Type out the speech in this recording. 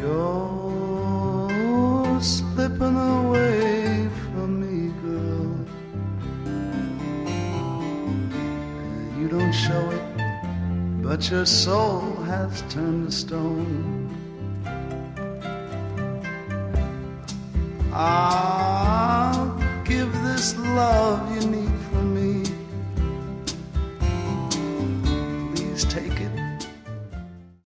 You're slipping away from me, girl. You don't show it, but your soul has turned to stone. I'll give this love you